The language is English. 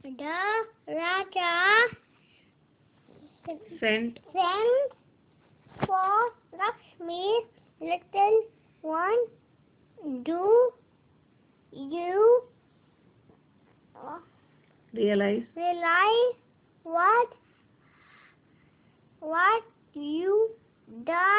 The Raja sent sent for Lakshmi's little one. Do you realize realize what you done?